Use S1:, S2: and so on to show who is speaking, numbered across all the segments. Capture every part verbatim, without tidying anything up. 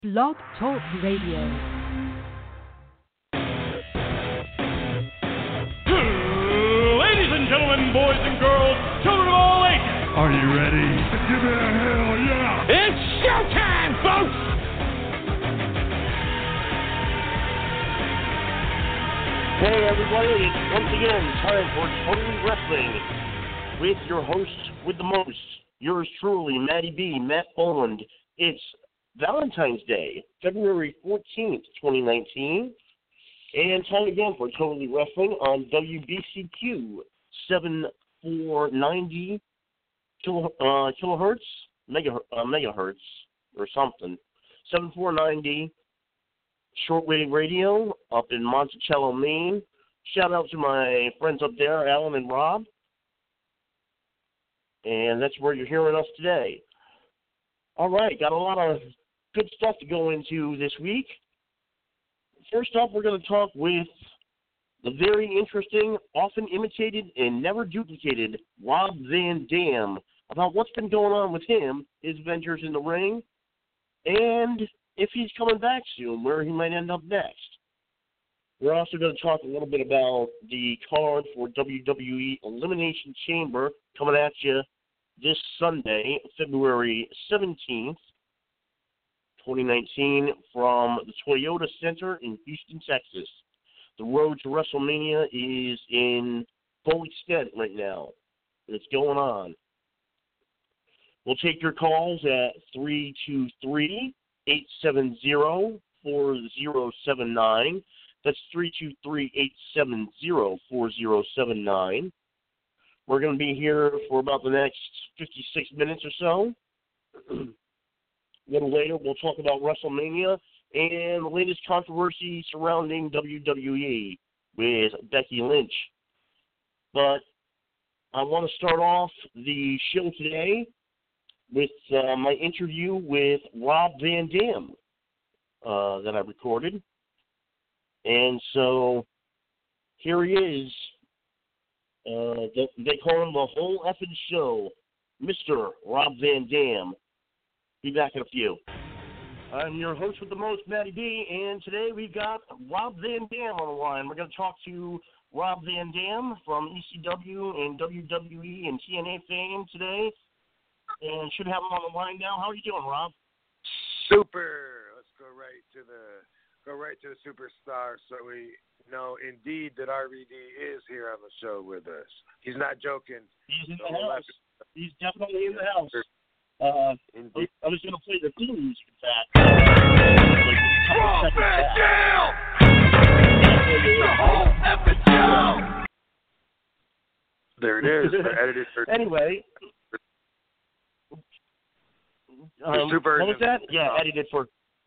S1: Blog Talk Radio.
S2: Ladies and gentlemen, boys and girls, children of all ages.
S3: Are you ready? Give me a hell yeah!
S2: It's showtime, folks!
S4: Hey everybody, it's once again time for Totally Wrestling with your host with the most, yours truly, Matty B, Matt Boland. It's Valentine's Day, February fourteenth, twenty nineteen, and time again for Totally Wrestling on W B C Q seventy-four ninety kilo, uh, kilohertz, mega, uh, megahertz, or something, seventy-four ninety shortwave radio up in Monticello, Maine. Shout out to my friends up there, Alan and Rob, and that's where you're hearing us today. All right, got a lot of good stuff to go into this week. First up, we're going to talk with the very interesting, often imitated, and never duplicated Rob Van Dam about what's been going on with him, his ventures in the ring, and if he's coming back soon, where he might end up next. We're also going to talk a little bit about the card for W W E Elimination Chamber coming at you this Sunday, February seventeenth, twenty nineteen, from the Toyota Center in Houston, Texas. The road to WrestleMania is in full extent right now. It's going on. We'll take your calls at three two three, eight seven zero, four zero seven nine. That's three two three, eight seven zero, four zero seven nine. We're going to be here for about the next fifty-six minutes or so. A little later, we'll talk about WrestleMania and the latest controversy surrounding W W E with Becky Lynch. But I want to start off the show today with uh, my interview with Rob Van Dam uh, that I recorded. And so here he is. Uh, they, they call him the whole effing show, Mister Rob Van Dam. Be back in a few. I'm your host with the most, Matty B, and today we've got Rob Van Dam on the line. We're going to talk to Rob Van Dam from E C W and W W E and T N A fame today, and should have him on the line now. How are you doing, Rob?
S5: Super. Let's go right to the go right to the superstar, so we know indeed that R V D is here on the show with us. He's not joking.
S4: He's in
S5: so
S4: the house. He's definitely in the house. Uh,
S5: Indeed.
S4: I was going to play the theme music for that.
S3: Rob Van Dam! The whole effing show!
S5: There it is. Edited for
S4: Anyway. Um,
S5: super
S4: what was that? Yeah, edited for.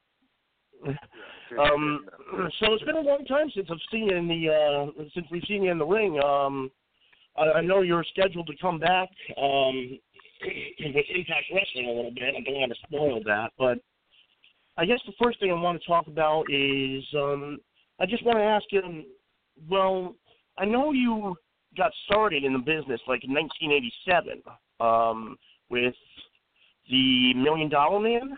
S4: Um, so it's been a long time since I've seen you in the uh, since we've seen you in the ring. Um, I, I know you're scheduled to come back um, with Impact Wrestling a little bit. I don't want to spoil that, but I guess the first thing I want to talk about is um, I just want to ask you. Well, I know you got started in the business like in nineteen eighty-seven um, with the Million Dollar Man.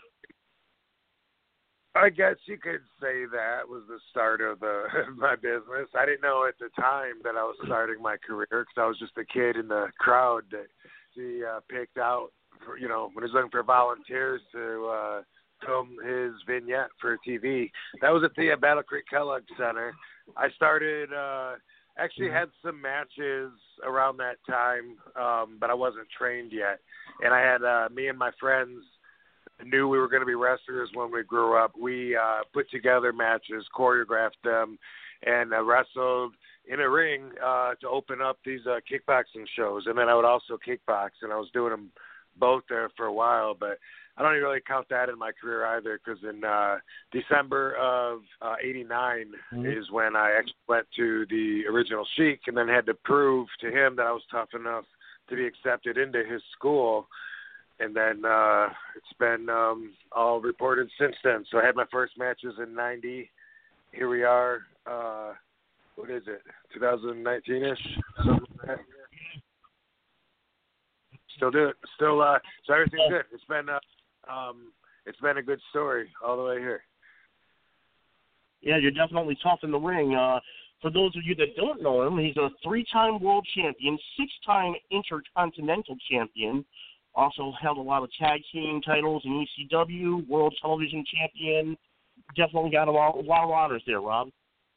S5: I guess you could say that was the start of the my business. I didn't know at the time that I was starting my career because I was just a kid in the crowd that he uh, picked out, for, you know, when he was looking for volunteers to uh, film his vignette for T V. That was at the uh, Battle Creek Kellogg Center. I started, uh, actually had some matches around that time, um, but I wasn't trained yet. And I had uh, me and my friends knew we were going to be wrestlers when we grew up. We uh, put together matches, choreographed them, and uh, wrestled in a ring uh, to open up these uh, kickboxing shows. And then I would also kickbox, and I was doing them both there for a while. But I don't even really count that in my career either, because in uh, December of uh, eighty-nine mm-hmm. is when I actually went to the original Sheik and then had to prove to him that I was tough enough to be accepted into his school. And then uh, it's been um, all reported since then. So I had my first matches in ninety. Here we are. Uh, what is it? twenty nineteen-ish? Something like that. Still do it. Still, uh, so everything's good. It's been uh, um, it's been a good story all the way here.
S4: Yeah, you're definitely tough in the ring. Uh, for those of you that don't know him, he's a three-time world champion, six-time intercontinental champion. Also held a lot of tag team titles in E C W, world television champion. Definitely got a lot, a lot of honors there, Rob.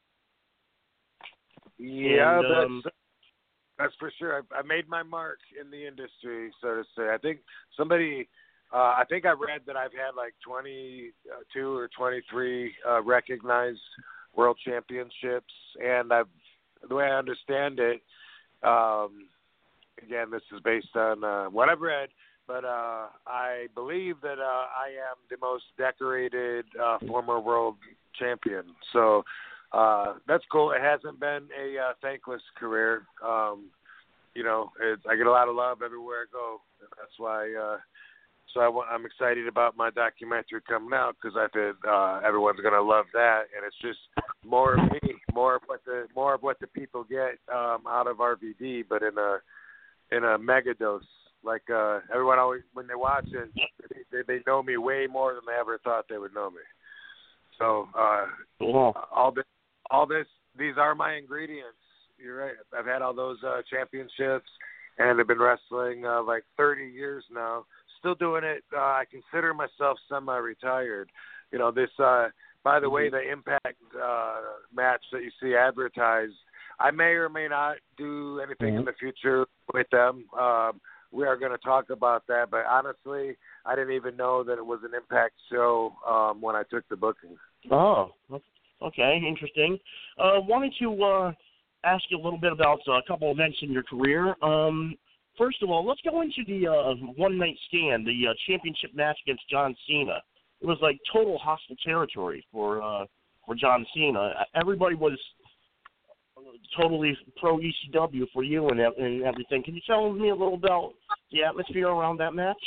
S5: Yeah,
S4: and,
S5: that's,
S4: um,
S5: that's for sure. I, I made my mark in the industry, so to say. I think somebody, uh, I think I read that I've had like twenty-two or twenty-three uh, recognized world championships, and I've, the way I understand it, um, again, this is based on uh, what I've read, but uh, I believe that uh, I am the most decorated uh, former world champion. So uh, that's cool. It hasn't been a uh, thankless career. Um, you know, it's, I get a lot of love everywhere I go. That's why. Uh, so I, I'm excited about my documentary coming out because I think uh, everyone's going to love that, and it's just more of me, more of what the more of what the people get um, out of R V D, but in a in a mega dose. Like uh, everyone always, when they watch it, they, they know me way more than they ever thought they would know me. So uh,
S4: cool.
S5: all this, all this, these are my ingredients. You're right. I've had all those uh, championships, and I've been wrestling uh, like thirty years now. Still doing it. Uh, I consider myself semi-retired. You know, this. Uh, by the way, the Impact uh, match that you see advertised, I may or may not do anything mm-hmm. in the future with them. Um, we are going to talk about that, but honestly, I didn't even know that it was an Impact show um, when I took the booking.
S4: Oh, okay, interesting. I uh, wanted to uh, ask you a little bit about uh, a couple events in your career. Um, first of all, let's go into the uh, one-night stand, the uh, championship match against John Cena. It was like total hostile territory for uh, for John Cena. Everybody was totally pro E C W for you and, and everything. Can you tell me a little about the atmosphere around that match?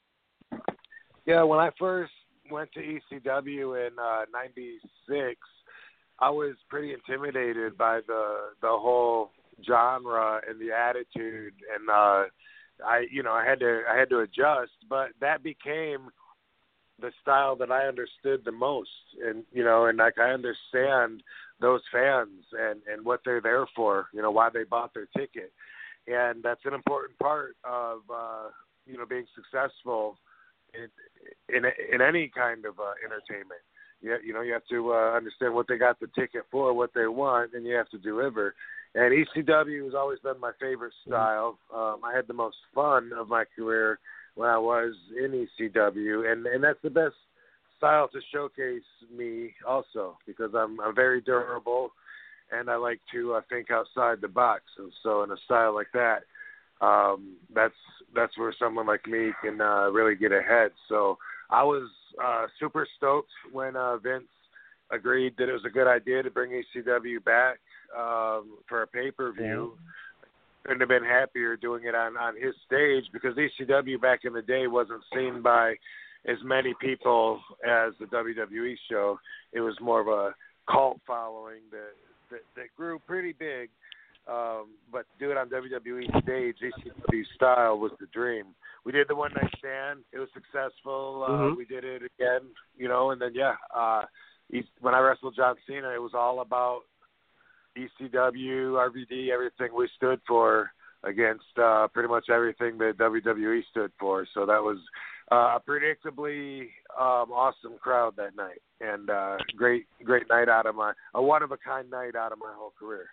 S5: Yeah, when I first went to E C W in uh, ninety-six, I was pretty intimidated by the the whole genre and the attitude, and uh, I, you know, I had to I had to adjust, but that became the style that I understood the most, and you know, and like I understand those fans and, and what they're there for, you know, why they bought their ticket. And that's an important part of, uh, you know, being successful in, in, in any kind of uh, entertainment. You, you know, you have to uh, understand what they got the ticket for, what they want, and you have to deliver. And E C W has always been my favorite style. Um, I had the most fun of my career when I was in E C W, and, and that's the best style to showcase me also, because I'm, I'm very durable and I like to uh, think outside the box. And so in a style like that, um, that's that's where someone like me can uh, really get ahead. So I was uh, super stoked when uh, Vince agreed that it was a good idea to bring E C W back um, for a pay-per-view. Yeah. Couldn't have been happier doing it on, on his stage, because E C W back in the day wasn't seen by as many people as the W W E show. It was more of a cult following that that, that grew pretty big. Um, but to do it on W W E stage, E C W style, was the dream. We did the one night stand. It was successful. Uh,
S4: mm-hmm.
S5: We did it again, you know, and then yeah, uh, when I wrestled John Cena, it was all about E C W, R V D, everything we stood for against uh, pretty much everything that W W E stood for. So that was uh, a predictably um, awesome crowd that night, and uh, great, great night out of my a one of a kind night out of my whole career.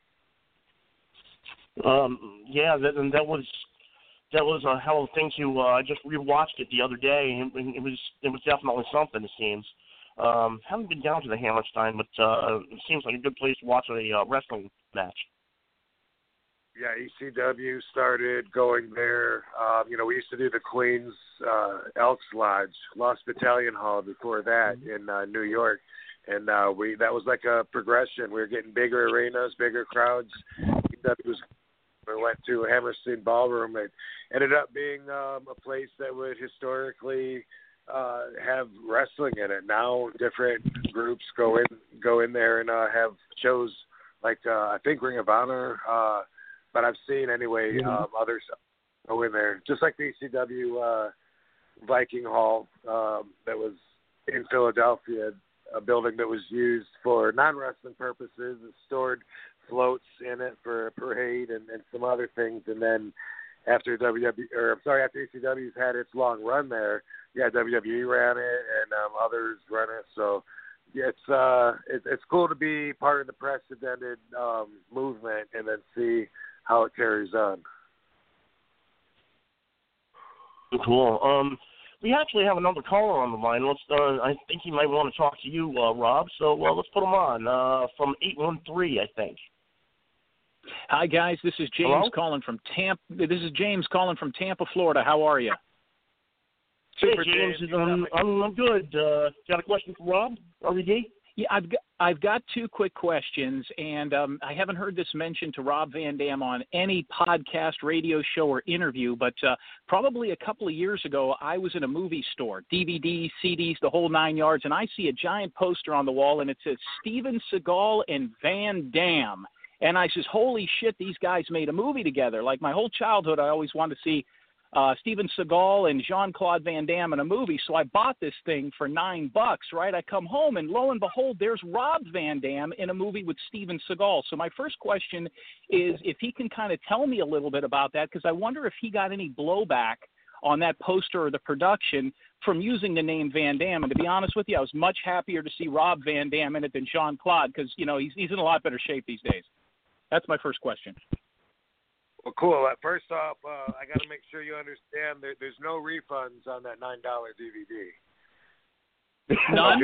S4: Um, yeah, that, and that was that was a hell of a thing to. Uh, I just rewatched it the other day, and it was it was definitely something. It seems. Um, haven't been down to the Hammerstein, but uh, it seems like a good place to watch a uh, wrestling match.
S5: Yeah, E C W started going there. Um, you know, we used to do the Queens uh, Elks Lodge, Lost Battalion Hall before that in uh, New York, and uh, we that was like a progression. We were getting bigger arenas, bigger crowds. E C W was, we went to Hammerstein Ballroom, and ended up being um, a place that would historically uh, have wrestling in it. Now different groups go in go in there and uh, have shows like uh, I think Ring of Honor. Uh, But I've seen, anyway, um, others go in there. Just like the E C W uh, Viking Hall um, that was in Philadelphia, a building that was used for non-wrestling purposes. It stored floats in it for a parade and, and some other things. And then after W W E, or I'm sorry, after E C W's had its long run there, yeah, W W E ran it and um, others run it. So yeah, it's uh, it, it's cool to be part of the precedented um, movement and then see how it carries on.
S4: Cool. Um, we actually have another caller on the line. Let's. Uh, I think he might want to talk to you, uh, Rob. So uh, let's put him on uh, from eight one three, I think.
S6: Hi guys, this is James
S4: Hello?
S6: calling from Tampa. This is James calling from Tampa, Florida. How are you?
S4: Super hey, James. James. I'm, I'm, I'm good. Uh, got a question for Rob? R V D?
S6: Yeah, I've got, I've got two quick questions, and um, I haven't heard this mentioned to Rob Van Dam on any podcast, radio show, or interview, but uh, probably a couple of years ago, I was in a movie store, D V Ds, C Ds, the whole nine yards, and I see a giant poster on the wall, and it says Steven Seagal and Van Dam. And I says, holy shit, these guys made a movie together. Like my whole childhood, I always wanted to see uh, Steven Seagal and Jean-Claude Van Damme in a movie. So I bought this thing for nine bucks, right? I come home, and lo and behold, there's Rob Van Dam in a movie with Steven Seagal. So my first question is if he can kind of tell me a little bit about that, because I wonder if he got any blowback on that poster or the production from using the name Van Dam. And to be honest with you, I was much happier to see Rob Van Dam in it than Jean-Claude because, you know, he's, he's in a lot better shape these days. That's my first question.
S5: Well, cool. Uh, first off, uh, I got to make sure you understand there, there's no refunds on that nine dollar D V D.
S6: None?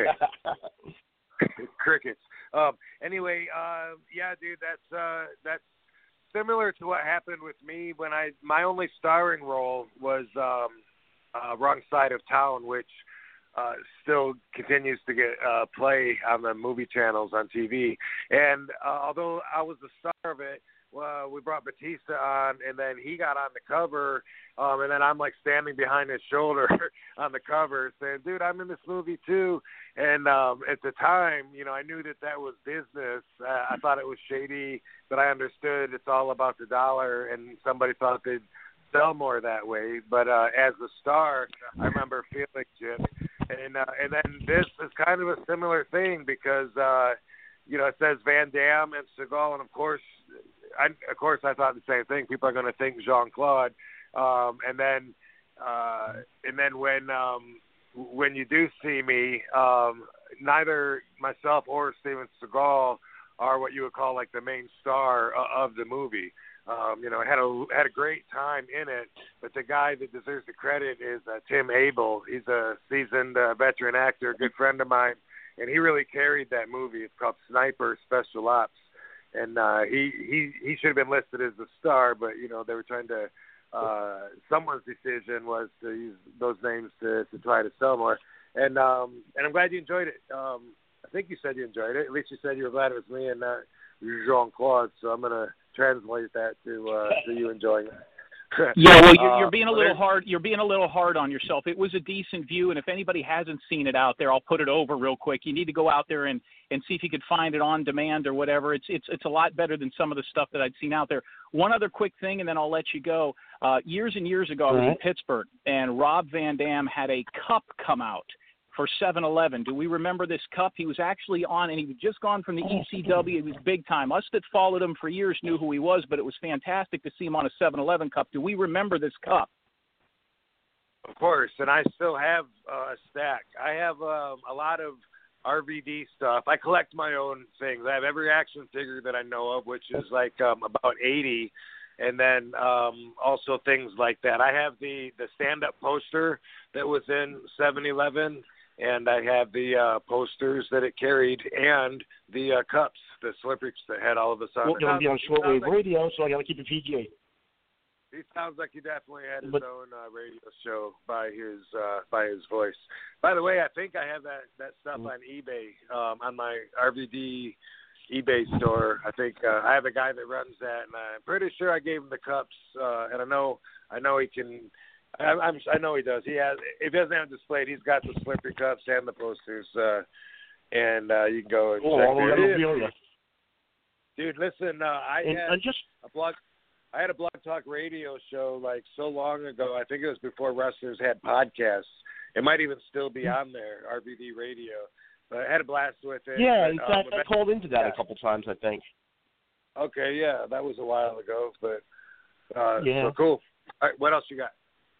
S5: Crickets. Um, anyway, uh, yeah, dude, that's uh, that's similar to what happened with me when I my only starring role was um, uh, Wrong Side of Town, which uh, still continues to get uh, play on the movie channels on T V. And uh, although I was the star of it, uh, we brought Batista on, and then he got on the cover, um, and then I'm like standing behind his shoulder on the cover saying, dude, I'm in this movie too. And um, at the time, you know, I knew that that was business. Uh, I thought it was shady, but I understood it's all about the dollar, and somebody thought they'd sell more that way. But uh, as a star, I remember feeling Jim. And, uh, and then this is kind of a similar thing because, uh, you know, it says Van Damme and Seagal, and of course, I, of course, I thought the same thing. People are going to think Jean-Claude, um, and then, uh, and then when um, when you do see me, um, neither myself or Steven Seagal are what you would call like the main star of the movie. Um, you know, I had a had a great time in it, but the guy that deserves the credit is uh, Tim Abel. He's a seasoned uh, veteran actor, a good friend of mine, and he really carried that movie. It's called Sniper Special Ops. And uh, he, he he should have been listed as the star, but, you know, they were trying to uh, – someone's decision was to use those names to, to try to sell more. And um, and I'm glad you enjoyed it. Um, I think you said you enjoyed it. At least you said you were glad it was me and not Jean-Claude. So I'm going to translate that to, uh, to you enjoying it.
S6: Yeah, well, you're, you're
S5: uh,
S6: being a little hard. You're being a little hard on yourself. It was a decent view, and if anybody hasn't seen it out there, I'll put it over real quick. You need to go out there and, and see if you could find it on demand or whatever. It's it's it's a lot better than some of the stuff that I'd seen out there. One other quick thing, and then I'll let you go. Uh, years and years ago, I was in Pittsburgh, and Rob Van Dam had a cup come out for seven eleven. Do we remember this cup? He was actually on, and he had just gone from the E C W. He was big time. Us that followed him for years knew who he was, but it was fantastic to see him on a seven eleven cup. Do we remember this cup?
S5: Of course, and I still have uh, a stack. I have um, a lot of R V D stuff. I collect my own things. I have every action figure that I know of, which is like um, about eighty, and then um, also things like that. I have the, the stand-up poster that was in seven eleven, and I have the uh, posters that it carried and the uh, cups, the Slippery that had all of us on.
S4: Well, going to be on shortwave like, radio, so I got to keep it P G.
S5: He sounds like he definitely had his
S4: but,
S5: own uh, radio show by his uh, by his voice. By the way, I think I have that, that stuff on eBay, um, on my R V D eBay store. I think uh, I have a guy that runs that, and I'm pretty sure I gave him the cups. Uh, and I know I know he can. I, I'm, I know he does. He has. If he doesn't have it displayed, he's got the Slippery cups and the posters. Uh, and uh, you can go and
S4: oh,
S5: check
S4: all
S5: there.
S4: Dude,
S5: Dude, listen. Uh, I
S4: and,
S5: had
S4: and just
S5: a blog. I had a Blog Talk Radio show like so long ago. I think it was before wrestlers had podcasts. It might even still be on there, R V D Radio. But I had a blast with it.
S4: Yeah,
S5: but,
S4: in
S5: um,
S4: fact, I called into that
S5: yeah.
S4: a couple times, I think.
S5: Okay, yeah, that was a while ago, but uh,
S4: yeah.
S5: so cool. All right, what else you got?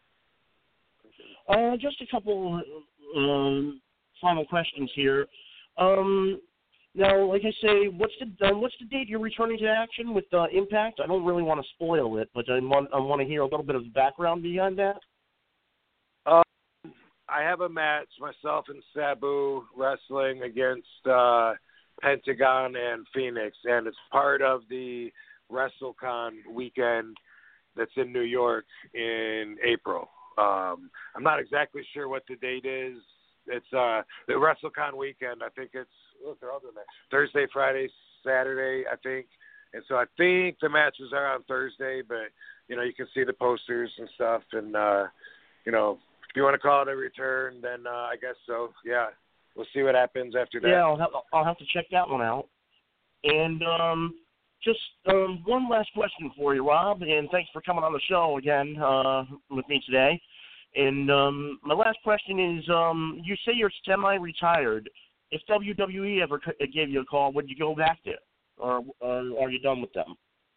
S4: Uh, just a couple um, final questions here. Um, now, like I say, what's the uh, what's the date you're returning to action with uh, Impact? I don't really want to spoil it, but I want I want to hear a little bit of the background behind that.
S5: Um, I have a match, myself and Sabu wrestling against uh, Pentagon and Phoenix, and it's part of the WrestleCon weekend that's in New York in April. Um, I'm not exactly sure what the date is. It's uh, the WrestleCon weekend. I think it's look, they're all doing that. Thursday, Friday, Saturday, I think. And so I think the matches are on Thursday, but you know you can see the posters and stuff. And uh, you know if you want to call it a return, then uh, I guess so. Yeah, we'll see what happens after that.
S4: Yeah, I'll have, I'll have to check that one out. And um, just um, one last question for you, Rob, and thanks for coming on the show again uh, with me today. And um, my last question is, um, you say you're semi-retired. If W W E ever gave you a call, would you go back there, or, or are you done with them?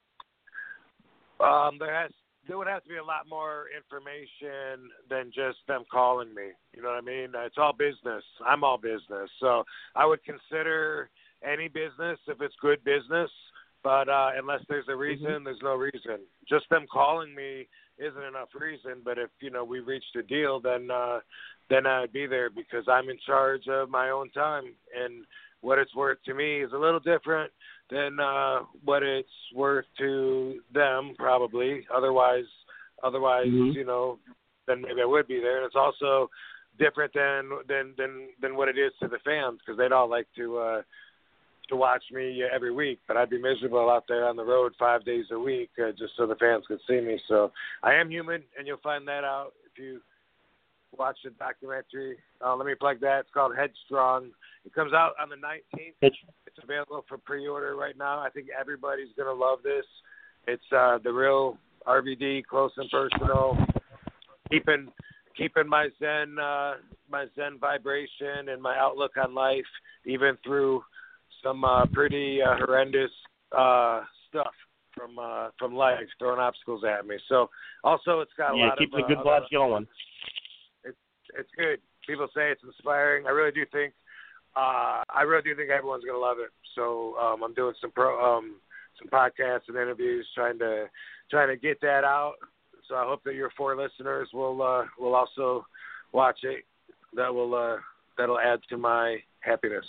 S5: Um, there has there would have to be a lot more information than just them calling me. You know what I mean? It's all business. I'm all business, so I would consider any business if it's good business. But uh, unless there's a reason, mm-hmm. there's no reason. Just them calling me isn't enough reason. But if you know we reached a deal, then uh, then I'd be there because I'm in charge of my own time, and what it's worth to me is a little different than uh, what it's worth to them, probably. Otherwise, otherwise, mm-hmm. you know, then maybe I would be there. And it's also different than than than than what it is to the fans because they'd all like to. Uh, to watch me every week, but I'd be miserable out there on the road five days a week uh, just so the fans could see me. So I am human, and you'll find that out if you watch the documentary. Uh, let me plug that. It's called Headstrong. It comes out on the nineteenth. It's, it's available for pre-order right now. I think everybody's going to love this. It's uh, the real R V D, close and personal, keeping keeping my Zen, uh, my Zen vibration and my outlook on life, even through some uh, pretty uh, horrendous uh, stuff from uh, from life, throwing obstacles at me. So also it's got a
S4: yeah,
S5: lot
S4: keep
S5: of...
S4: the good
S5: uh,
S4: vibes going.
S5: It's, it's good. People say it's inspiring. I really do think uh, I really do think everyone's going to love it. So um, I'm doing some pro, um, some podcasts and interviews trying to trying to get that out. So I hope that your four listeners will uh, will also watch it. That will uh, that'll add to my happiness.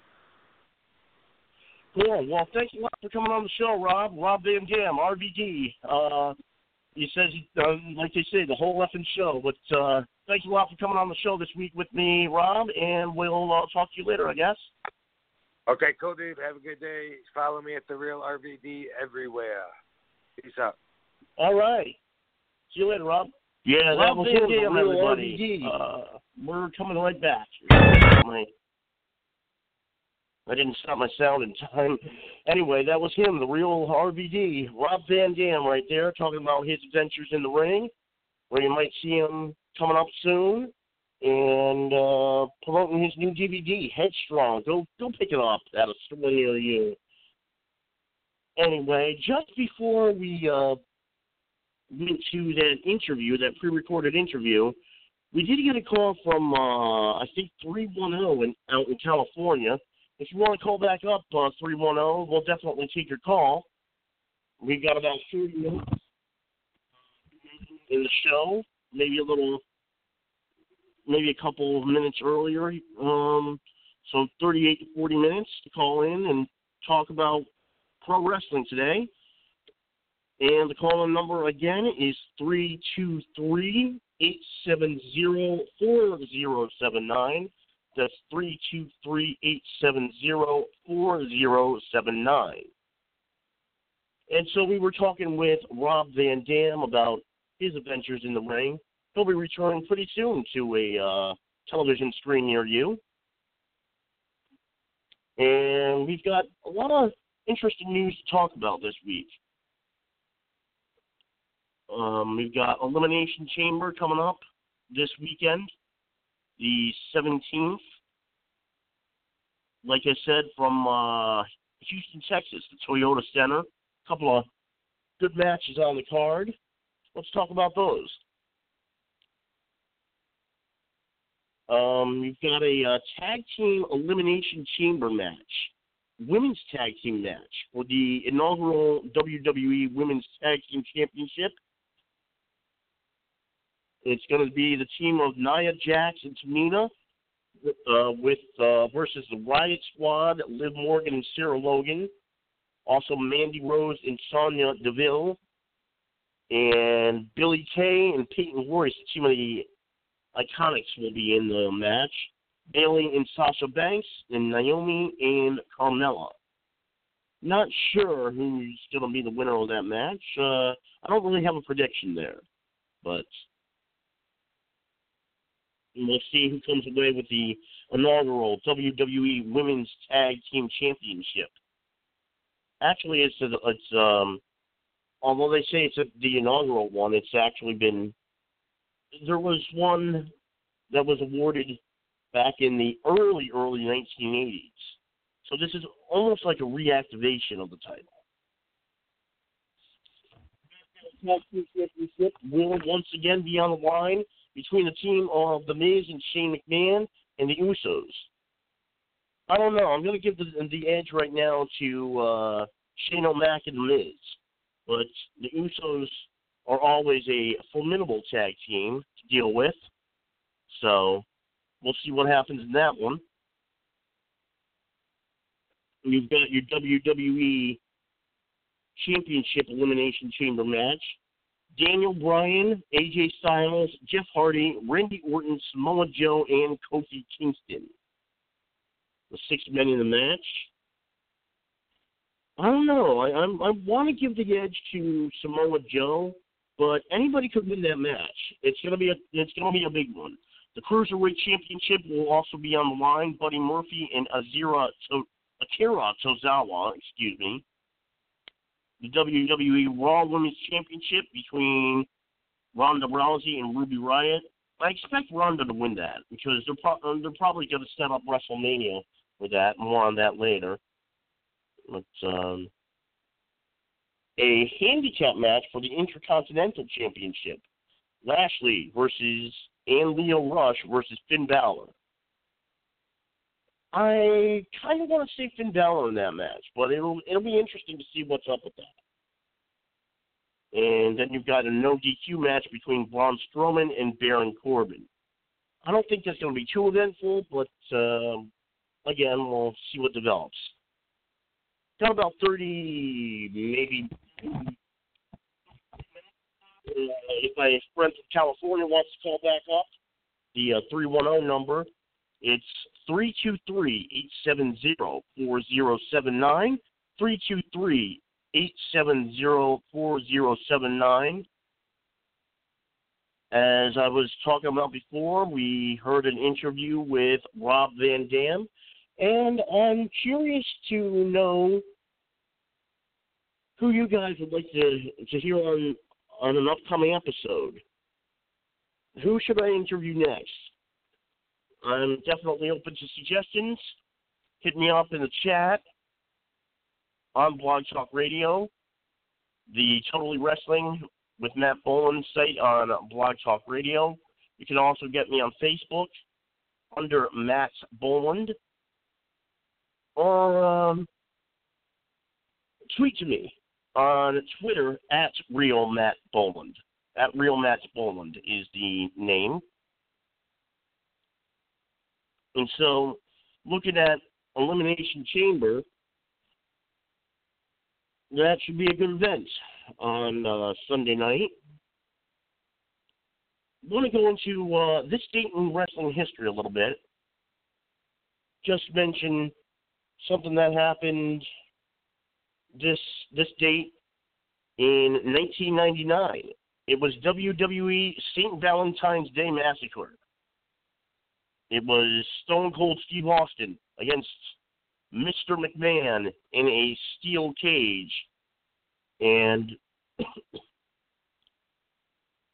S4: Cool. Well, thanks a lot for coming on the show, Rob. Rob Van Dam, R V D. Uh, he says, uh, like they say, the whole effing show. But uh, thanks a lot for coming on the show this week with me, Rob, and we'll uh, talk to you later, I guess.
S5: Okay, cool, dude. Have a good day. Follow me at The Real R V D everywhere. Peace out.
S4: All right. See you later, Rob. Yeah, that
S5: Rob
S4: was
S5: Van
S4: him,
S5: Dam,
S4: everybody.
S5: R V D.
S4: Uh, we're coming right back. I didn't stop my sound in time. Anyway, that was him, the real R V D, Rob Van Dam right there, talking about his adventures in the ring, where you might see him coming up soon, and uh, promoting his new D V D, Headstrong. Go go pick it up at a store near you. Anyway, just before we uh, went to that interview, that pre-recorded interview, we did get a call from, uh, I think, three one zero in, out in California. If you want to call back up, uh, three one zero, we'll definitely take your call. We've got about thirty minutes in the show, maybe a little, maybe a couple of minutes earlier. Um, so thirty-eight to forty minutes to call in and talk about pro wrestling today. And the call-in number, again, is three two three, eight seven zero, four zero seven nine. That's three two three, eight seven zero, four zero seven nine. And so we were talking with Rob Van Dam about his adventures in the ring. He'll be returning pretty soon to a uh, television screen near you. And we've got a lot of interesting news to talk about this week. Um, we've got Elimination Chamber coming up this weekend, the seventeenth. Like I said, from uh, Houston, Texas, the Toyota Center. A couple of good matches on the card. Let's talk about those. Um, you've got a uh, tag team elimination chamber match, women's tag team match for the inaugural W W E Women's Tag Team Championship. It's going to be the team of Nia Jax and Tamina uh, with uh, versus the Riot Squad, Liv Morgan and Sarah Logan. Also Mandy Rose and Sonya Deville. And Billie Kay and Peyton Royce, the team of the Iconics, will be in the match. Bayley and Sasha Banks, and Naomi and Carmella. Not sure who's going to be the winner of that match. Uh, I don't really have a prediction there, but we'll see who comes away with the inaugural W W E Women's Tag Team Championship. Actually, it's a, it's um, although they say it's a, the inaugural one, it's actually been. There was one that was awarded back in the early, early nineteen eighties. So this is almost like a reactivation of the title. Tag Team Championship will once again be on the line between the team of The Miz and Shane McMahon and the Usos. I don't know. I'm going to give the, the edge right now to uh, Shane O'Mac and The Miz. But the Usos are always a formidable tag team to deal with. So we'll see what happens in that one. You've got your W W E Championship Elimination Chamber match. Daniel Bryan, A J Styles, Jeff Hardy, Randy Orton, Samoa Joe, and Kofi Kingston. The six men in the match. I don't know. I I'm, I want to give the edge to Samoa Joe, but anybody could win that match. It's gonna be a it's gonna be a big one. The Cruiserweight Championship will also be on the line. Buddy Murphy and Azira to, Akira Tozawa, excuse me. The W W E Raw Women's Championship between Ronda Rousey and Ruby Riott. I expect Ronda to win that because they're, pro- they're probably going to set up WrestleMania for that. More on that later. But, um, a handicap match for the Intercontinental Championship. Lashley versus and Leo Rush versus Finn Balor. I kind of want to see Finn Balor in that match, but it'll it'll be interesting to see what's up with that. And then you've got a no D Q match between Braun Strowman and Baron Corbin. I don't think that's going to be too eventful, but uh, again, we'll see what develops. Got about thirty, maybe. Uh, if my friend from California wants to call back up, the uh, three one zero number, it's three two three, eight seven zero, four zero seven nine, three two three, eight seven zero, four zero seven nine. As I was talking about before, we heard an interview with Rob Van Dam, and I'm curious to know who you guys would like to, to hear on on an upcoming episode. Who should I interview next? I'm definitely open to suggestions. Hit me up in the chat on Blog Talk Radio, the Totally Wrestling with Matt Boland site on Blog Talk Radio. You can also get me on Facebook under Matt Boland, or um, tweet to me on Twitter at Real Matt Boland. At Real Matt Boland is the name. And so, looking at Elimination Chamber, that should be a good event on uh, Sunday night. I want to go into uh, this date in wrestling history a little bit. Just mention something that happened this this date in nineteen ninety-nine. It was W W E Saint Valentine's Day Massacre. It was Stone Cold Steve Austin against Mister McMahon in a steel cage. And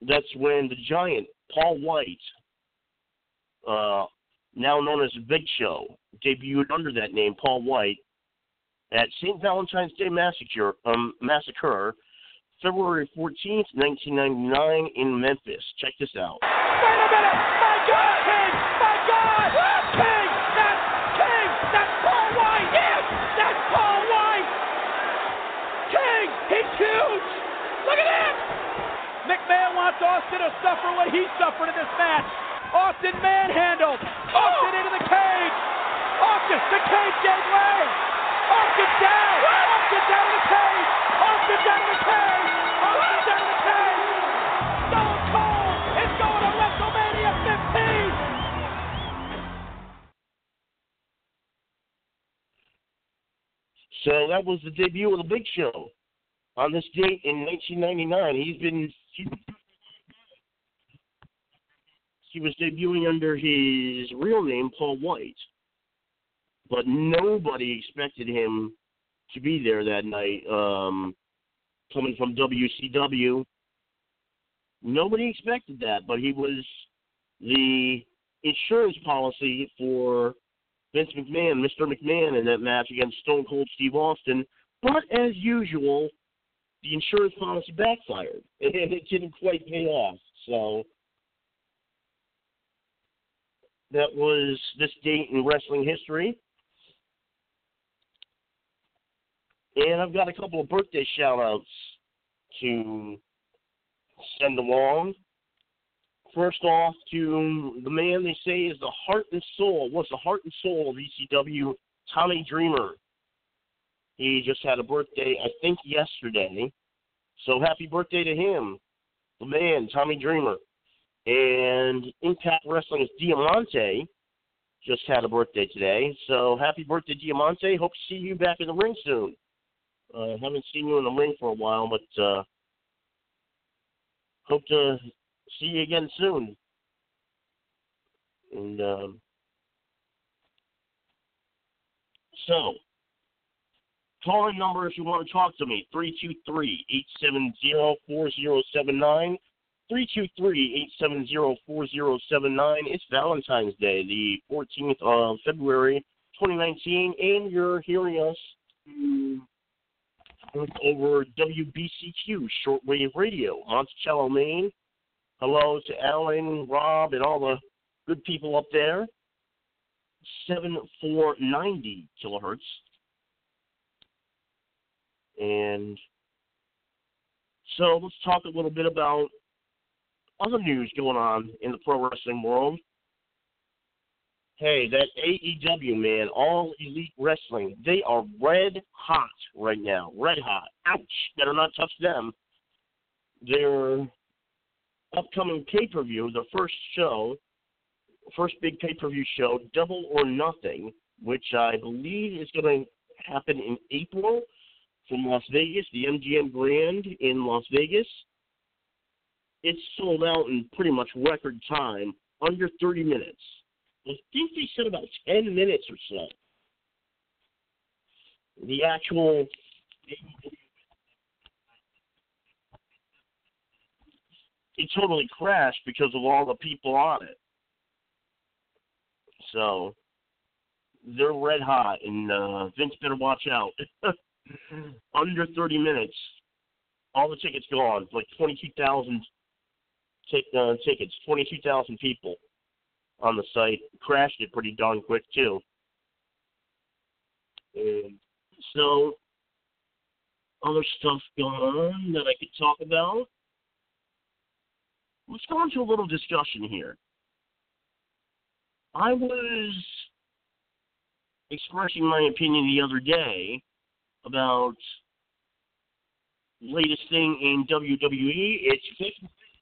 S4: that's when the Giant, Paul White, uh, now known as the Big Show, debuted under that name, Paul White, at Saint Valentine's Day Massacre, um, Massacre, February fourteenth, nineteen ninety-nine, in Memphis. Check this out.
S2: Wait a minute! My God, King! My God! King! That's King! That's Paul White! Yes! That's Paul White! King! He's huge! Look at that! McMahon wants Austin to suffer what he suffered in this match. Austin manhandled. Austin into the cage. Austin, the cage gave way. Austin down. Austin down in the cage. Austin down in the cage. Austin down in the cage. Stone Cold is going to WrestleMania fifteen.
S4: So that was the debut of the Big Show on this date in nineteen ninety-nine. He's been he, he was debuting under his real name, Paul White, but nobody expected him to be there that night. Um, coming from W C W, nobody expected that, but he was the insurance policy for Vince McMahon, Mister McMahon, in that match against Stone Cold Steve Austin. But as usual, the insurance policy backfired, and it didn't quite pay off. So that was this date in wrestling history. And I've got a couple of birthday shout-outs to send along. First off, to the man they say is the heart and soul, was the heart and soul of E C W, Tommy Dreamer. He just had a birthday, I think, yesterday. So happy birthday to him, the man, Tommy Dreamer. And Impact Wrestling's Diamante just had a birthday today. So happy birthday, Diamante. Hope to see you back in the ring soon. Uh, haven't seen you in the ring for a while, but uh, hope to see you again soon. And um, so, calling number if you want to talk to me, three two three, eight seven zero, four zero seven nine, three two three, eight seven zero, four zero seven nine. It's Valentine's Day, the fourteenth of February, twenty nineteen, and you're hearing us over W B C Q, Shortwave Radio, Monticello, Maine. Hello to Alan, Rob, and all the good people up there. seventy-four ninety kilohertz. And so let's talk a little bit about other news going on in the pro wrestling world. Hey, that A E W, man, All Elite Wrestling, they are red hot right now. Red hot. Ouch. Better not touch them. Their upcoming pay-per-view, the first show, first big pay-per-view show, Double or Nothing, which I believe is going to happen in April from Las Vegas, the M G M Grand in Las Vegas. It's sold out in pretty much record time, under thirty minutes. I think they said about ten minutes or so. The actual it totally crashed because of all the people on it. So they're red hot, and uh, Vince better watch out. Under thirty minutes, all the tickets gone. Like twenty-two thousand t- uh, tickets, twenty-two thousand people on the site. Crashed it pretty darn quick, too. And so, other stuff going on that I could talk about. Let's go into a little discussion here. I was expressing my opinion the other day about latest thing in W W E. It's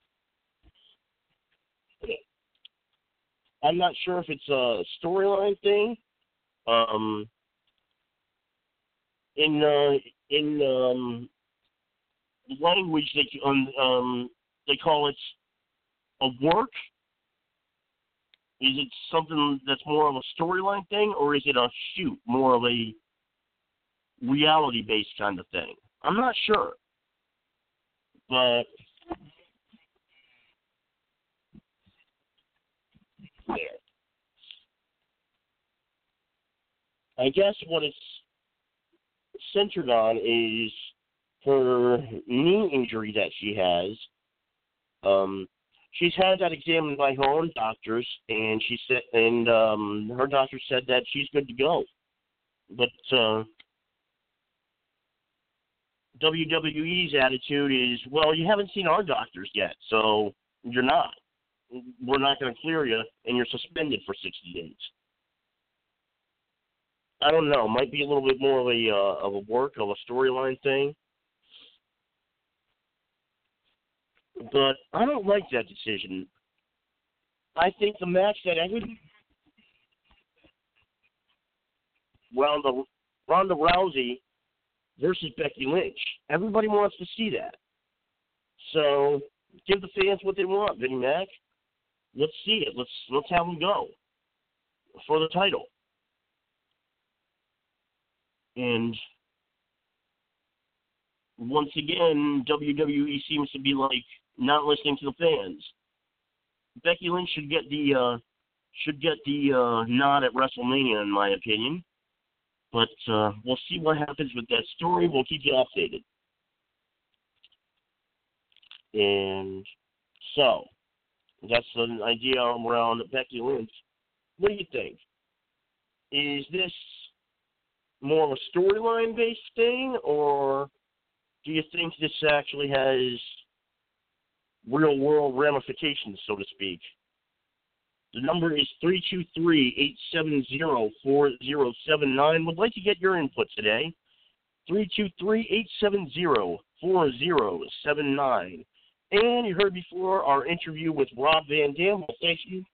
S4: I'm not sure if it's a storyline thing. Um, in uh, in um, language they um, um they call it a work. Is it something that's more of a storyline thing, or is it a shoot, more of a reality-based kind of thing? I'm not sure. But there. I guess what it's centered on is her knee injury that she has. Um, she's had that examined by her own doctors, and she said, and um, her doctor said that she's good to go. But uh, W W E's attitude is, well, you haven't seen our doctors yet, so you're not. We're not going to clear you, and you're suspended for sixty days. I don't know. Might be a little bit more of a uh, of a work of a storyline thing, but I don't like that decision. I think the match that every Ronda Ronda Rousey versus Becky Lynch. Everybody wants to see that. So give the fans what they want, Vinnie Mac. Let's see it. Let's let's have them go for the title. And once again, W W E seems to be like not listening to the fans. Becky Lynch should get the uh, should get the uh, nod at WrestleMania, in my opinion. But uh, we'll see what happens with that story. We'll keep you updated. And so that's an idea around Becky Lynch. What do you think? Is this more of a storyline-based thing, or do you think this actually has real-world ramifications, so to speak? The number is three two three, eight seven zero, four zero seven nine. Would like to get your input today. three two three, eight seven zero, four zero seven nine. And you heard before our interview with Rob Van Dam. Well, thank you.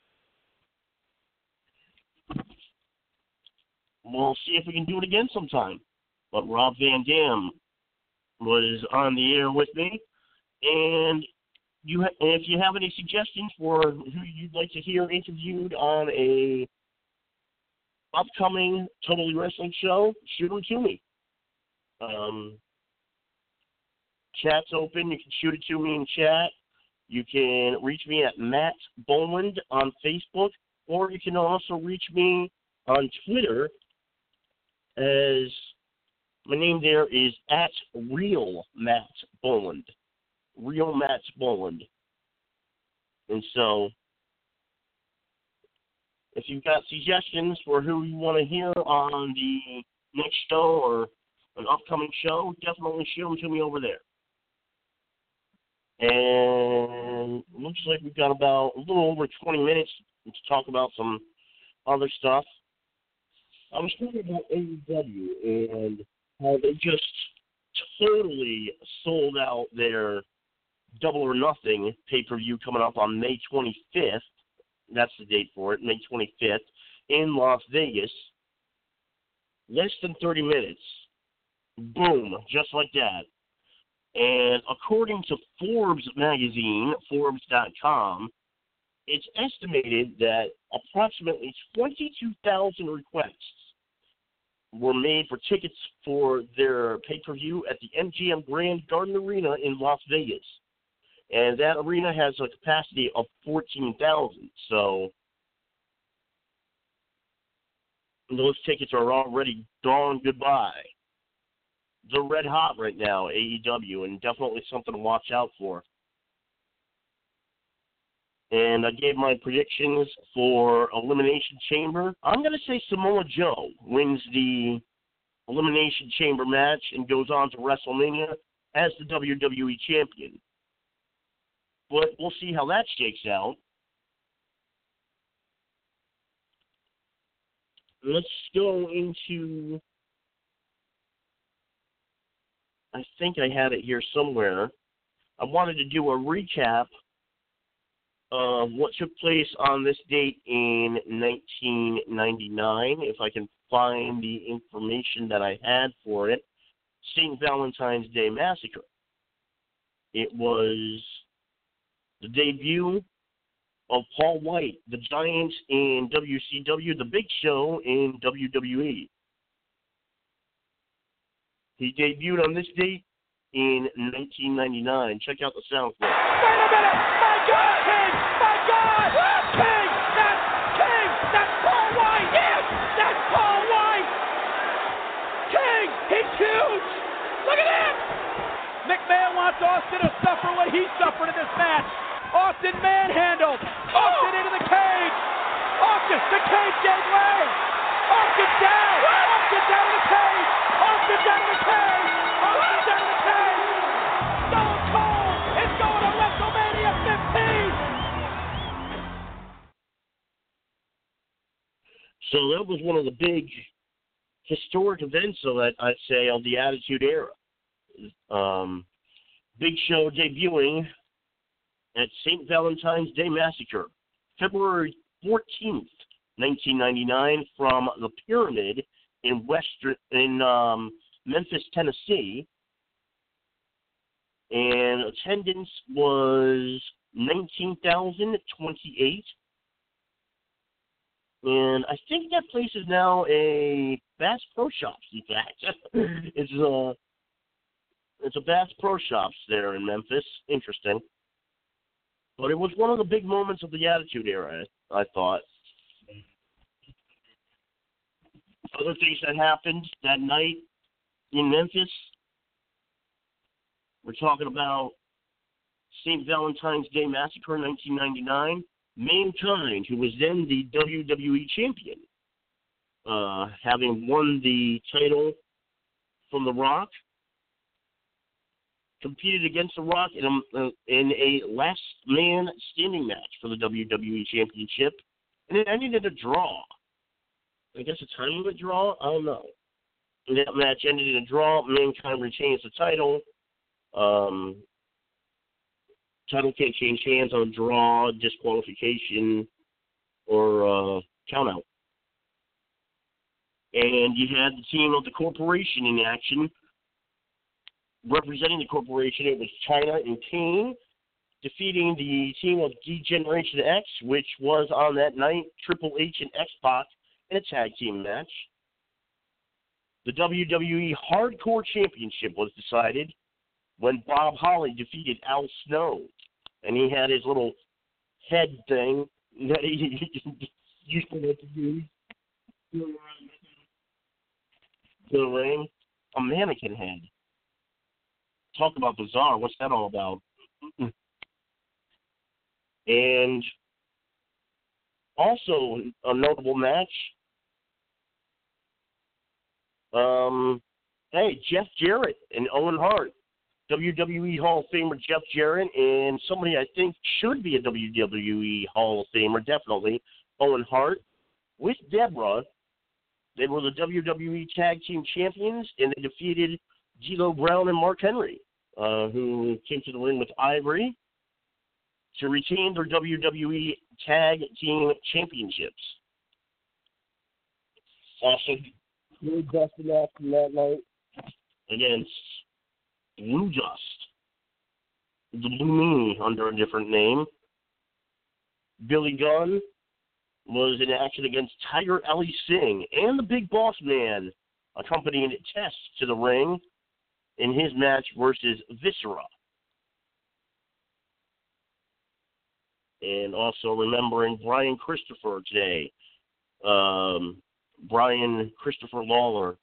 S4: We'll see if we can do it again sometime. But Rob Van Dam was on the air with me. And you, ha- if you have any suggestions for who you'd like to hear interviewed on a upcoming Totally Wrestling show, shoot them to me. Um, chat's open. You can shoot it to me in chat. You can reach me at Matt Boland on Facebook, or you can also reach me on Twitter, as my name there is at Real Matt Boland. Real Matt Boland. And so, if you've got suggestions for who you want to hear on the next show or an upcoming show, definitely shoot them to me over there. And it looks like we've got about a little over twenty minutes to talk about some other stuff. I was talking about A E W and how they just totally sold out their Double or Nothing pay-per-view coming up on May twenty-fifth. That's the date for it, May twenty-fifth, in Las Vegas. Less than thirty minutes. Boom, just like that. And according to Forbes magazine, Forbes dot com, it's estimated that approximately twenty-two thousand requests were made for tickets for their pay-per-view at the M G M Grand Garden Arena in Las Vegas. And that arena has a capacity of fourteen thousand. So those tickets are already gone goodbye. They're red hot right now, A E W, and definitely something to watch out for. And I gave my predictions for Elimination Chamber. I'm going to say Samoa Joe wins the Elimination Chamber match and goes on to WrestleMania as the W W E Champion. But we'll see how that shakes out. Let's go into... I think I had it here somewhere. I wanted to do a recap of what took place on this date in nineteen ninety-nine, if I can find the information that I had for it. Saint Valentine's Day Massacre. It was the debut of Paul White, the Giant in W C W, the Big Show in W W E. He debuted on this date in nineteen ninety-nine. Check out the sound clip.
S2: Wait a minute! My God, King! My God! King! That's huge. Look at that. McMahon wants Austin to suffer what he suffered in this match. Austin manhandled. Austin into the cage. Austin, the cage gave way. Austin down. Austin down to the cage. Austin down to the cage. Austin down to the cage. Stone Cold is going to WrestleMania fifteen.
S4: So that was one of the big historic events of that, I'd say, of the Attitude Era. Um, Big Show debuting at Saint Valentine's Day Massacre, February fourteenth, nineteen ninety-nine, from the Pyramid in Western in um, Memphis, Tennessee, and attendance was nineteen thousand twenty-eight. And I think that place is now a Bass Pro Shops, in fact. it's a, it's a Bass Pro Shops there in Memphis. Interesting. But it was one of the big moments of the Attitude Era, I thought. Other things that happened that night in Memphis, we're talking about Saint Valentine's Day Massacre in nineteen ninety-nine. Mankind, who was then the W W E champion, uh, having won the title from The Rock, competed against The Rock in a, in a last man standing match for the W W E championship, and it ended in a draw. I guess a time limit draw? I don't know. And that match ended in a draw. Mankind retains the title. Um, title can't change hands on draw, disqualification, or uh, countout. And you had the team of the Corporation in action. Representing the Corporation, it was China and Kane, defeating the team of D-Generation X, which was on that night Triple H and X-Pac in a tag team match. The W W E Hardcore Championship was decided when Bob Holly defeated Al Snow, and he had his little head thing that he used to like to use to the ring, a mannequin head. Talk about bizarre. What's that all about? And also a notable match. Um, hey, Jeff Jarrett and Owen Hart. W W E Hall of Famer Jeff Jarrett and somebody I think should be a W W E Hall of Famer, definitely, Owen Hart, with Deborah. They were the W W E Tag Team Champions, and they defeated D'Lo Brown and Mark Henry, uh, who came to the ring with Ivory to retain their W W E Tag Team Championships. Also, really busted off from that night against Blue Dust, the Blue Meanie under a different name. Billy Gunn was in action against Tiger Ali Singh and the Big Boss Man, accompanying Test to the ring in his match versus Viscera. And also remembering Brian Christopher today. Um, Brian Christopher Lawler,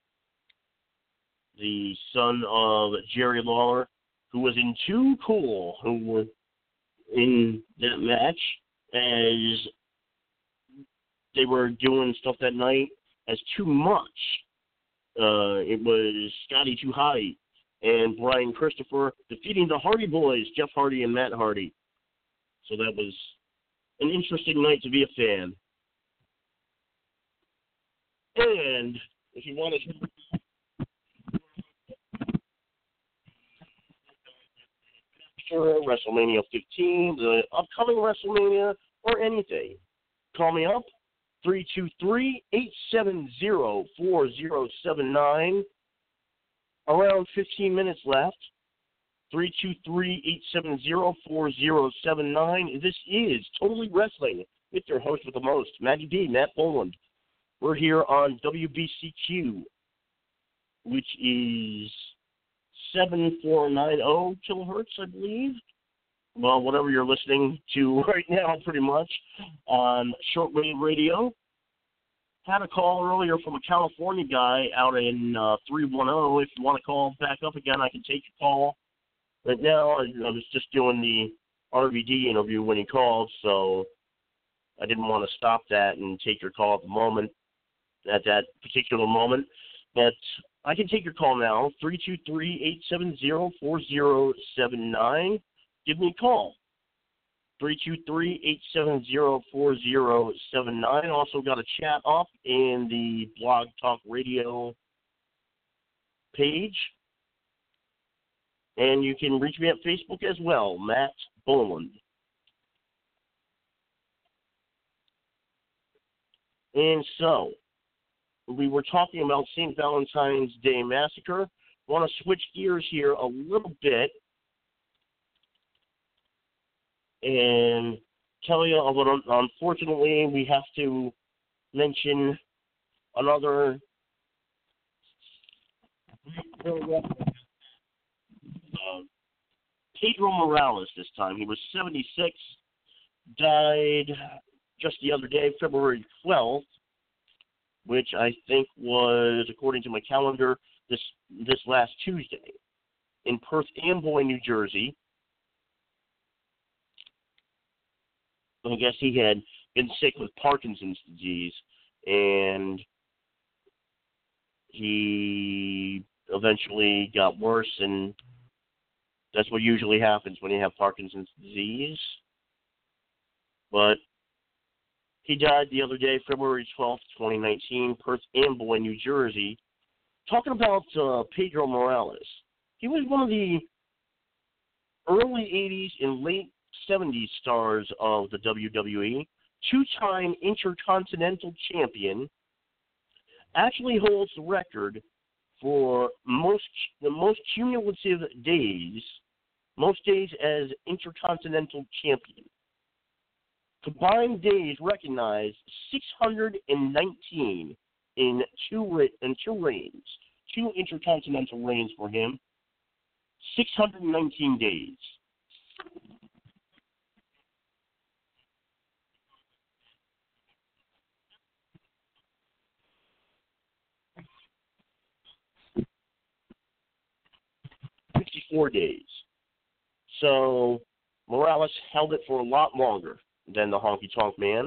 S4: the son of Jerry Lawler, who was in Too Cool, who were in that match as they were doing stuff that night as Too Much. Uh, it was Scotty Too High and Brian Christopher defeating the Hardy Boys, Jeff Hardy and Matt Hardy. So that was an interesting night to be a fan. And if you want to sure WrestleMania fifteen, the upcoming WrestleMania, or anything, call me up, three two three, eight seven zero, four zero seven nine. Around fifteen minutes left. three two three, eight seven zero, four zero seven nine. This is Totally Wrestling with your host with the most, Matty B, Matt Boland. We're here on W B C Q, which is seven four nine zero kilohertz, I believe. Well, whatever you're listening to right now, pretty much, on shortwave radio. had a call earlier from a California guy out in uh, three one zero. If you want to call back up again, I can take your call. Right now, I, I was just doing the R V D interview when he called, so I didn't want to stop that and take your call at the moment, at that particular moment. But I can take your call now, three two three, eight seven zero, four zero seven nine. Give me a call, three two three, eight seven zero, four zero seven nine. Also got a chat up in the Blog Talk Radio page. And you can reach me at Facebook as well, Matt Boland. And so, we were talking about Saint Valentine's Day Massacre. I want to switch gears here a little bit and tell you, unfortunately, we have to mention another uh, Pedro Morales this time. He was seventy-six, died just the other day, February twelfth, which I think was, according to my calendar, this this last Tuesday, in Perth Amboy, New Jersey. I guess he had been sick with Parkinson's disease, and he eventually got worse, and that's what usually happens when you have Parkinson's disease. But he died the other day, February twelfth, twenty nineteen, Perth Amboy, New Jersey. Talking about uh, Pedro Morales, he was one of the early eighties and late seventies stars of the W W E, two-time Intercontinental Champion, actually holds the record for most the most cumulative days, most days as Intercontinental Champion. Combined days recognized six hundred nineteen in two in two reigns, two Intercontinental reigns for him. six hundred nineteen days. fifty-four days. So Morales held it for a lot longer than the Honky Tonk Man.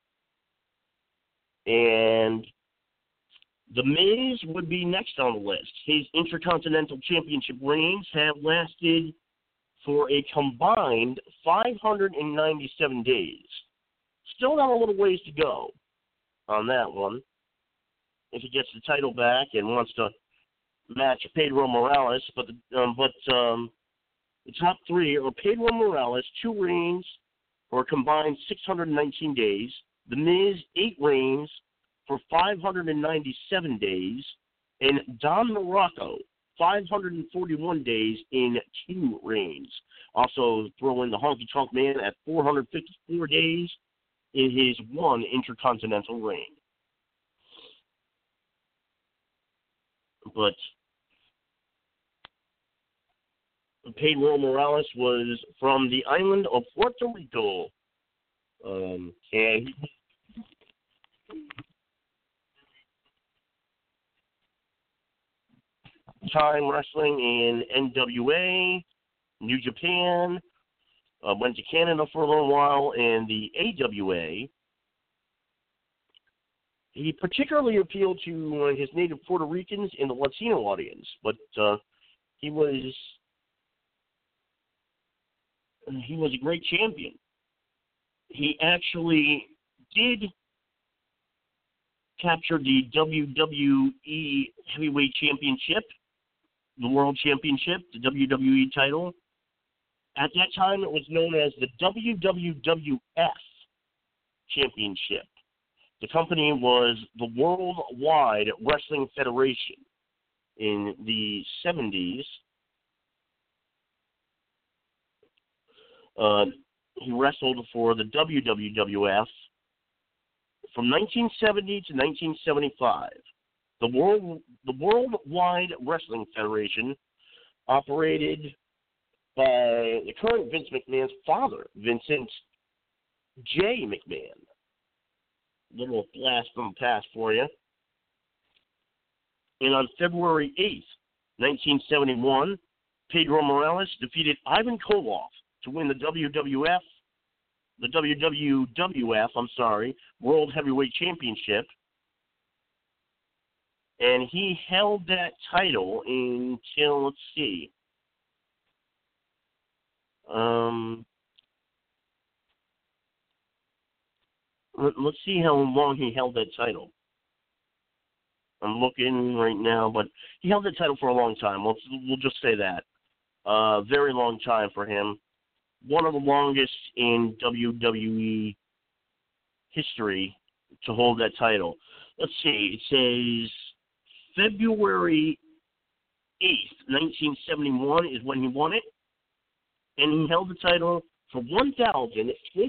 S4: And The Miz would be next on the list. His Intercontinental Championship reigns have lasted for a combined five hundred ninety-seven days. Still got a little ways to go on that one. If he gets the title back and wants to match Pedro Morales, but the, um, but um, the top three are Pedro Morales, two reigns for a combined six hundred nineteen days. The Miz, eight reigns for five hundred ninety-seven days, and Don Morocco, five hundred forty-one days in two reigns. Also throw in the Honky Tonk Man at four hundred fifty-four days in his one Intercontinental reign. But Pedro Morales was from the island of Puerto Rico, um, and time wrestling in N W A, New Japan, uh, went to Canada for a little while, and the A W A. He particularly appealed to uh, his native Puerto Ricans and the Latino audience, but uh, he was he was a great champion. He actually did capture the W W E Heavyweight Championship, the World Championship, the W W E title. At that time, it was known as the W W F Championship. The company was the Worldwide Wrestling Federation in the seventies. Uh, he wrestled for the W W F from nineteen seventy to nineteen seventy-five. The World, the Worldwide Wrestling Federation, operated by the current Vince McMahon's father, Vincent J. McMahon. little blast from the past for you. And on February eighth, nineteen seventy-one, Pedro Morales defeated Ivan Koloff to win the W W F, the W W F, I'm sorry, World Heavyweight Championship. And he held that title until, let's see, um, let's see how long he held that title. I'm looking right now, but he held that title for a long time. Let's, we'll just say that. Uh, very long time for him. One of the longest in W W E history to hold that title. Let's see. It says February eighth, nineteen seventy-one is when he won it. And he held the title for one thousand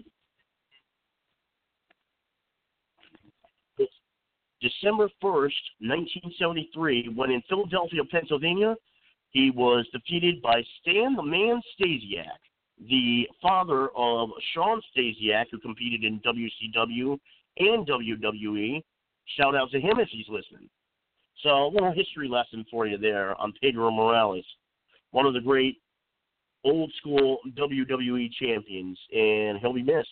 S4: December first, nineteen seventy-three, when in Philadelphia, Pennsylvania, he was defeated by Stan the Man Stasiak, the father of Shawn Stasiak, who competed in W C W and W W E. Shout out to him if he's listening. So a little history lesson for you there on Pedro Morales, one of the great old-school W W E champions, and he'll be missed.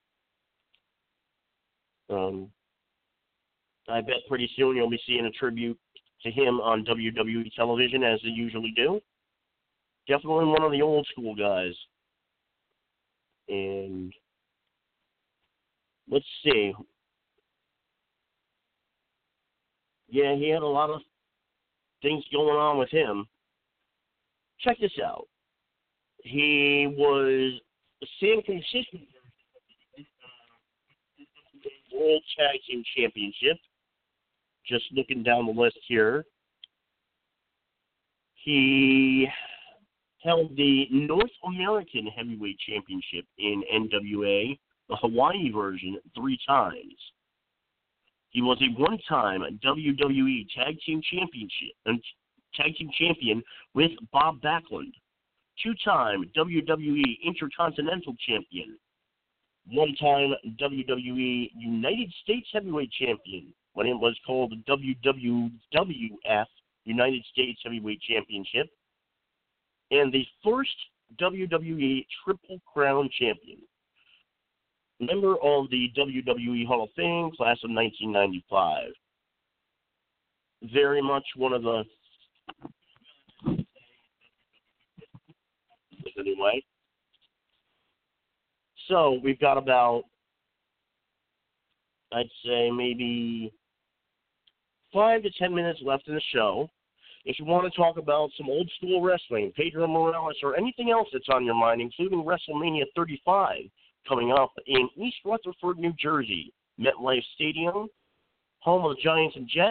S4: Um, I bet pretty soon you'll be seeing a tribute to him on W W E television, as they usually do. Definitely one of the old-school guys. And let's see. Yeah, he had a lot of things going on with him. Check this out. He was a San Francisco World Tag Team Championship. Just looking down the list here. He held the North American Heavyweight Championship in N W A, the Hawaii version, three times. He was a one-time W W E Tag Team Championship, uh, Tag Team Champion with Bob Backlund. Two-time W W E Intercontinental Champion. One-time W W E United States Heavyweight Champion when it was called the W W F United States Heavyweight Championship. And the first W W E Triple Crown Champion. Member of the W W E Hall of Fame, class of nineteen ninety-five. Very much one of the... Anyway. So, we've got about, I'd say, maybe five to ten minutes left in the show. If you want to talk about some old school wrestling, Pedro Morales, or anything else that's on your mind, including WrestleMania thirty-five, coming up in East Rutherford, New Jersey, MetLife Stadium, home of the Giants and Jets,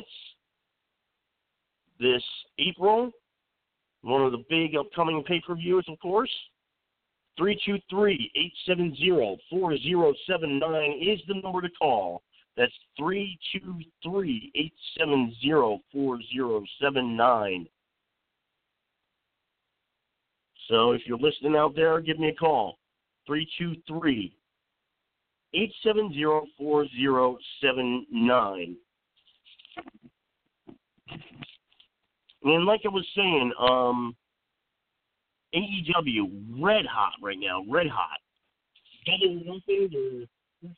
S4: this April. One of the big upcoming pay-per-views, of course. three two three, eight seven zero, four zero seven nine is the number to call. That's three two three, eight seven zero, four zero seven nine. So if you're listening out there, give me a call. three two three, eight seven zero, four zero seven nine. And like I was saying, um, A E W, red hot right now, red hot. Double nothing or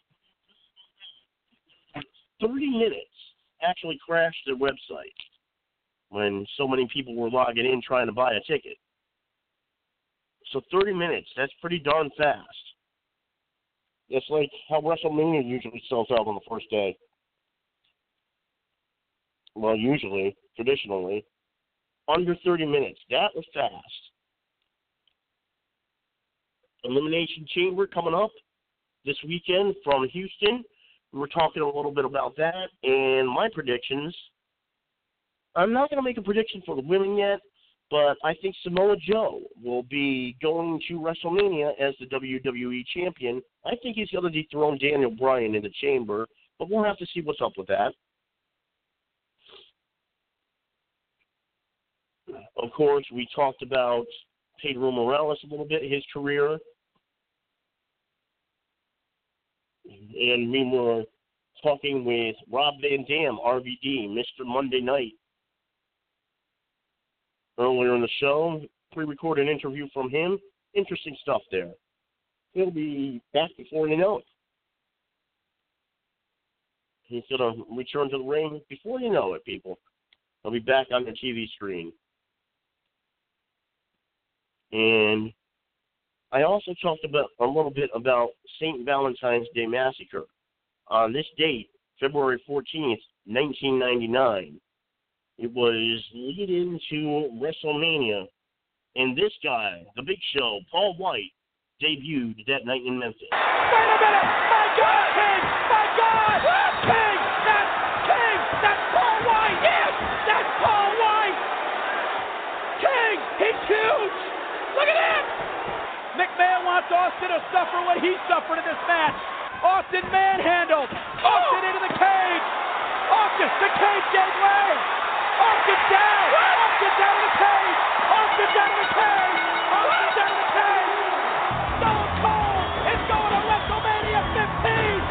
S4: thirty minutes actually crashed their website when so many people were logging in trying to buy a ticket. So thirty minutes, that's pretty darn fast. It's like how WrestleMania usually sells out on the first day. Well, usually, traditionally, under thirty minutes. That was fast. Elimination Chamber coming up this weekend from Houston. We were talking a little bit about that, and my predictions. I'm not going to make a prediction for the women yet, but I think Samoa Joe will be going to WrestleMania as the W W E champion. I think he's going to dethrone Daniel Bryan in the Chamber, but we'll have to see what's up with that. Of course, we talked about Pedro Morales a little bit, his career. And we were talking with Rob Van Dam, R V D, Mister Monday Night. Earlier in the show, pre-recorded interview from him. Interesting stuff there. He'll be back before you know it. He's going to return to the ring before you know it, people. He'll be back on the T V screen. And I also talked about a little bit about Saint Valentine's Day Massacre. On this date, February fourteenth, nineteen ninety-nine, it was leading to WrestleMania. And this guy, the Big Show, Paul White, debuted that night in Memphis.
S2: Wait a minute! My God, King! My God! King! That's King! That's Paul White! Yes! That's Paul White! King! He's huge! Look at him! McMahon wants Austin to suffer what he suffered in this match. Austin manhandled. Austin into the cage. Austin, the cage gave way. Austin down. Austin down in the cage. Austin down in the cage. Austin down in the cage. Stone Cold is going to WrestleMania fifteen.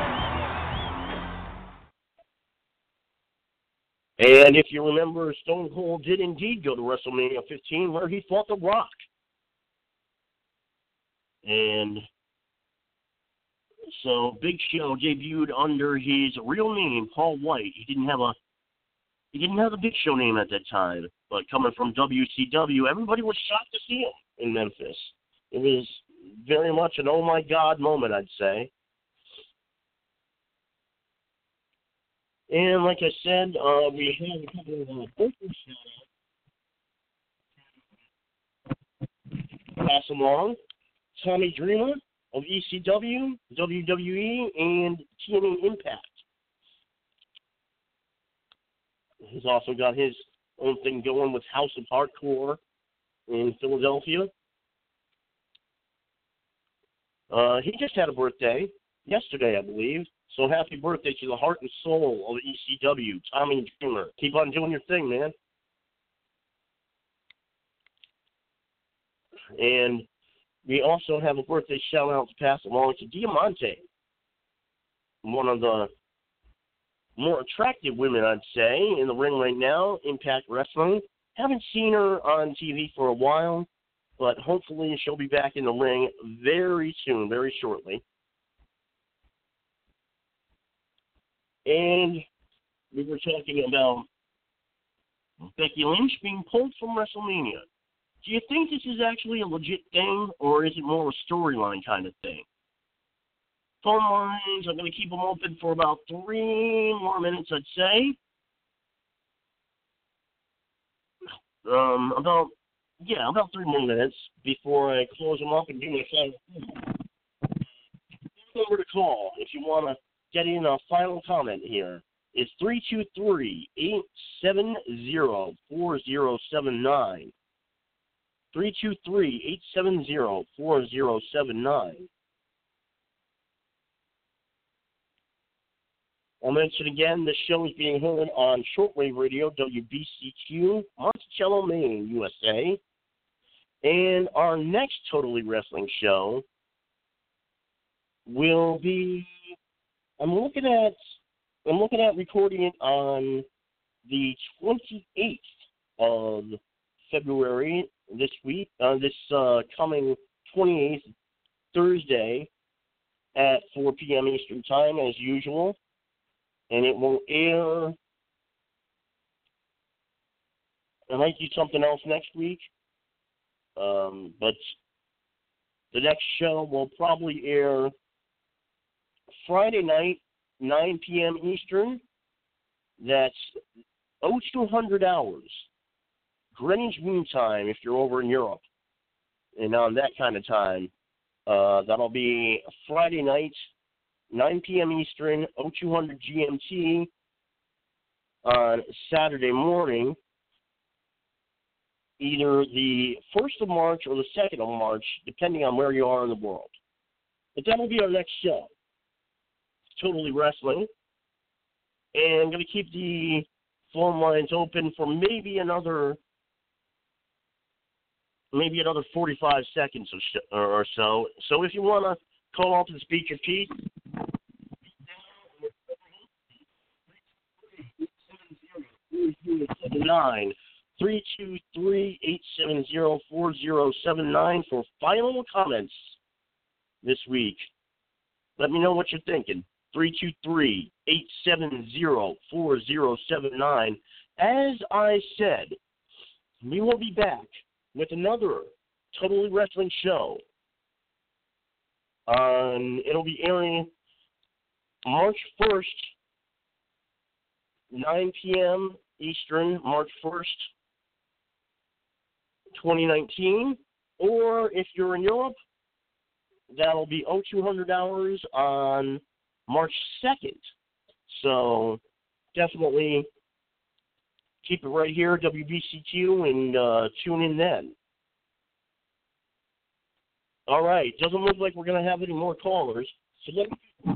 S4: And if you remember, Stone Cold did indeed go to WrestleMania fifteen, where he fought The Rock. And so Big Show debuted under his real name, Paul White. He didn't have a he didn't have a Big Show name at that time, but coming from W C W, everybody was shocked to see him in Memphis. It was very much an oh my God moment, I'd say. And like I said, uh, we have a couple of uh, birthday shout-outs. Pass along. Tommy Dreamer of E C W, W W E, and T N A Impact. He's also got his own thing going with House of Hardcore in Philadelphia. Uh, he just had a birthday yesterday, I believe. So happy birthday to the heart and soul of E C W, Tommy Dreamer. Keep on doing your thing, man. And we also have a birthday shout-out to pass along to Diamante, one of the more attractive women, I'd say, in the ring right now, Impact Wrestling. Haven't seen her on T V for a while, but hopefully she'll be back in the ring very soon, very shortly. And we were talking about Becky Lynch being pulled from WrestleMania. Do you think this is actually a legit thing, or is it more a storyline kind of thing? Phone lines, I'm going to keep them open for about three more minutes, I'd say. Um, about, yeah, about three more minutes before I close them up and do my final number to call if you want to get in a final comment here. It's three two three, eight seven zero, four zero seven nine. three two three, eight seven zero, four zero seven nine. I'll mention again, this show is being heard on shortwave radio, W B C Q, Monticello, Maine, U S A. And our next Totally Wrestling show will be, I'm looking at, I'm looking at recording it on the twenty-eighth of February this week, uh, this uh, coming twenty-eighth Thursday at four p.m. Eastern Time, as usual. And it will air, I might do something else next week, um, but the next show will probably air Friday night, nine p.m. Eastern. That's oh two hundred hours. Greenwich Mean Time if you're over in Europe. And on that kind of time, uh, that'll be Friday night, nine p.m. Eastern, oh two hundred G M T on Saturday morning, either the first of March or the second of March, depending on where you are in the world. But that'll be our next show. It's Totally Wrestling. And I'm going to keep the phone lines open for maybe another maybe another forty-five seconds or so. So if you want to call off to the speaker, Pete, nine, three two three, eight seven zero, four zero seven nine for final comments this week. Let me know what you're thinking. three two three, eight seven zero, four zero seven nine. As I said, we will be back with another Totally Wrestling show. Um, it'll be airing March first, nine p.m. Eastern, March first, twenty nineteen. Or if you're in Europe, that'll be oh two hundred hours on March second. So definitely keep it right here, W B C Q, and uh, tune in then. All right. Doesn't look like we're going to have any more callers. So let me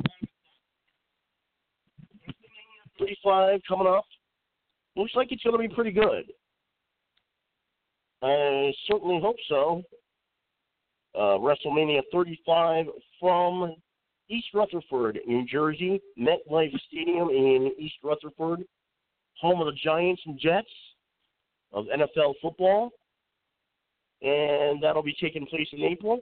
S4: thirty-five coming up. Looks like it's going to be pretty good. I certainly hope so. Uh, WrestleMania thirty-five from East Rutherford, New Jersey, MetLife Stadium in East Rutherford, home of the Giants and Jets of N F L football. And that'll be taking place in April.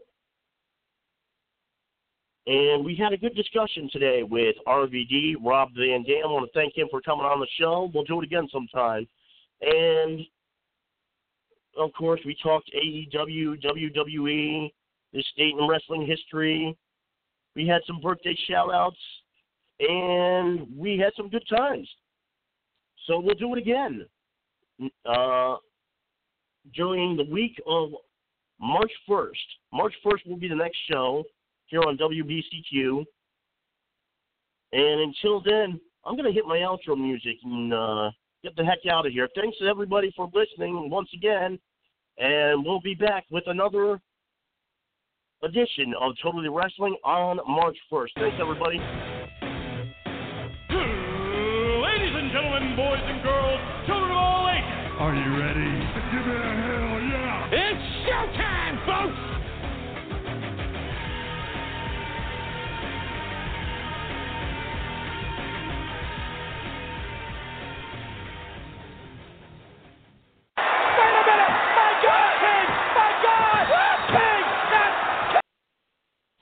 S4: And we had a good discussion today with R V D, Rob Van Dam. I want to thank him for coming on the show. We'll do it again sometime. And, of course, we talked A E W, W W E, this state in wrestling history. We had some birthday shout-outs, and we had some good times. So we'll do it again uh, during the week of March first. March first will be the next show here on W B C Q. And until then, I'm going to hit my outro music and uh, get the heck out of here. Thanks to everybody for listening once again. And we'll be back with another edition of Totally Wrestling on March first. Thanks, everybody.
S3: Ladies and gentlemen, boys and girls, children of all ages. Are you ready? Give me a hell